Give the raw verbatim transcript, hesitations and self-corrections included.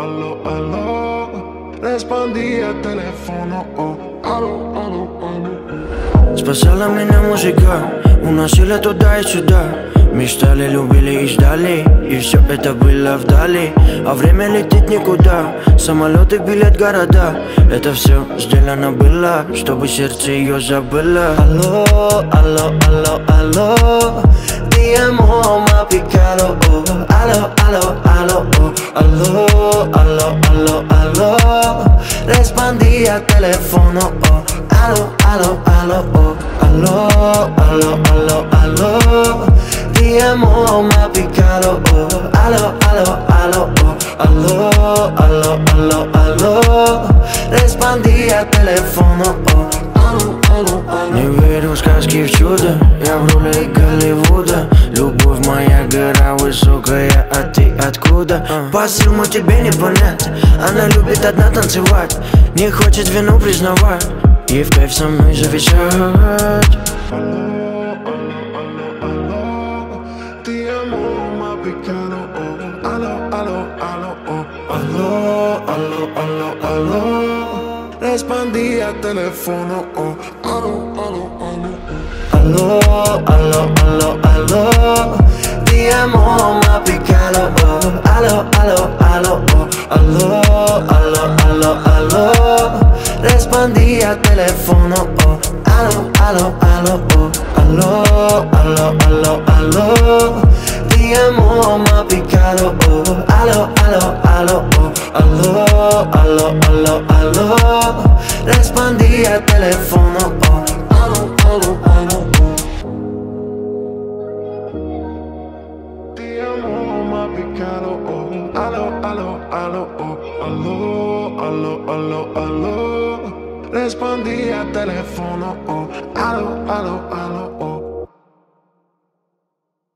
aló, aló. Respondí al teléfono, oh, aló, aló, aló. Спасала меня музыка, уносила туда и сюда. Мечтали, любили и ждали, и все это было вдали. А время летит никуда, самолеты, билет, города. Это все сделано было, чтобы сердце ее забыло. Алло, алло, алло, алло. Ti amo, ma picaro, oh. Aló, aló, aló, oh. Aló, aló, aló, aló. Respondí al teléfono, oh. Aló, aló, aló, oh. Aló, aló, aló, aló. Ti amo, ma picaro, oh. Aló, aló, aló, oh. Aló, aló, aló, aló. Respondí al teléfono, oh. Не верю в сказки, в чудо. Я в роли Голливуда. Любовь моя гора высокая, а ты откуда? Посыл мой тебе не понять. Она любит одна танцевать, не хочет вину признавать и в кайф со мной зависать. Aló, aló, aló, aló. Respondí al teléfono, oh, aló, aló, aló. Aló, aló, aló, aló. Ti amo, ma picalo, oh. Aló, aló, aló, oh. Aló, aló, aló, aló. Respondí al teléfono, oh. Aló, aló, aló, oh. Aló, aló, aló, aló. Ti amo, ma picalo, oh. Aló, aló, aló, oh. Aló, aló, aló, aló. Respondí al teléfono, oh. Aló, aló, aló, oh. Ti amo, ma picalo, oh. Aló, aló, aló, oh. Aló, aló, aló, aló. Respondí al teléfono, oh. Aló, aló, aló, oh.